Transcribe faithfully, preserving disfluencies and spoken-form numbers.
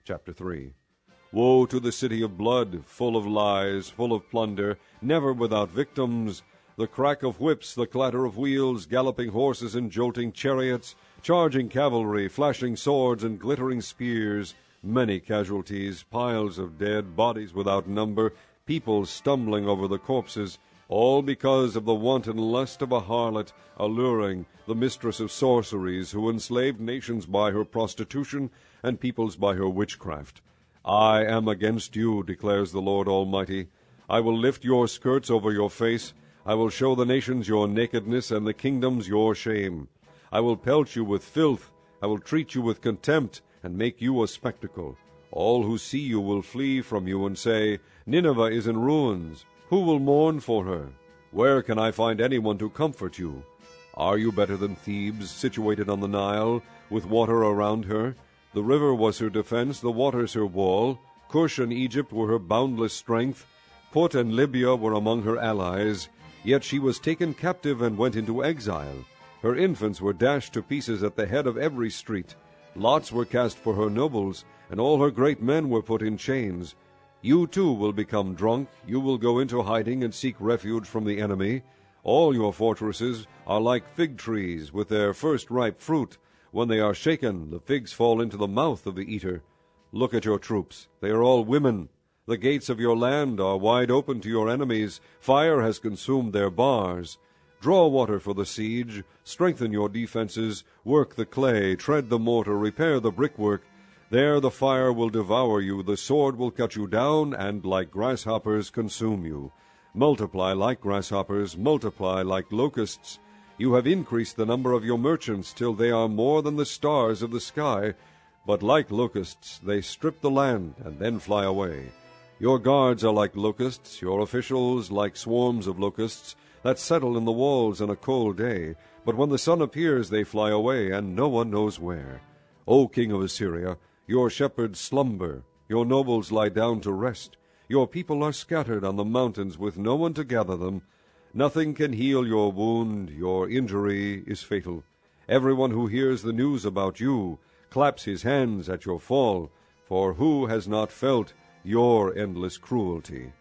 Chapter three. Woe to the city of blood, full of lies, full of plunder, never without victims, the crack of whips, the clatter of wheels, galloping horses and jolting chariots, charging cavalry, flashing swords and glittering spears, many casualties, piles of dead, bodies without number, people stumbling over the corpses, all because of the wanton lust of a harlot, alluring, the mistress of sorceries, who enslaved nations by her prostitution and peoples by her witchcraft. I am against you, declares the Lord Almighty. I will lift your skirts over your face. I will show the nations your nakedness and the kingdoms your shame. I will pelt you with filth. I will treat you with contempt and make you a spectacle. All who see you will flee from you and say, Nineveh is in ruins. Who will mourn for her? Where can I find anyone to comfort you? Are you better than Thebes, situated on the Nile, with water around her? The river was her defense, the waters her wall. Cush and Egypt were her boundless strength. Put and Libya were among her allies. Yet she was taken captive and went into exile. Her infants were dashed to pieces at the head of every street. Lots were cast for her nobles, and all her great men were put in chains. You too will become drunk. You will go into hiding and seek refuge from the enemy. All your fortresses are like fig trees with their first ripe fruit. When they are shaken, the figs fall into the mouth of the eater. Look at your troops. They are all women. The gates of your land are wide open to your enemies. Fire has consumed their bars. Draw water for the siege. Strengthen your defenses. Work the clay. Tread the mortar. Repair the brickwork. There the fire will devour you, the sword will cut you down, and like grasshoppers consume you. Multiply like grasshoppers, multiply like locusts. You have increased the number of your merchants till they are more than the stars of the sky. But like locusts they strip the land and then fly away. Your guards are like locusts, your officials like swarms of locusts that settle in the walls on a cold day. But when the sun appears they fly away, and no one knows where. O king of Assyria, your shepherds slumber, your nobles lie down to rest. Your people are scattered on the mountains with no one to gather them. Nothing can heal your wound, your injury is fatal. Everyone who hears the news about you claps his hands at your fall, for who has not felt your endless cruelty?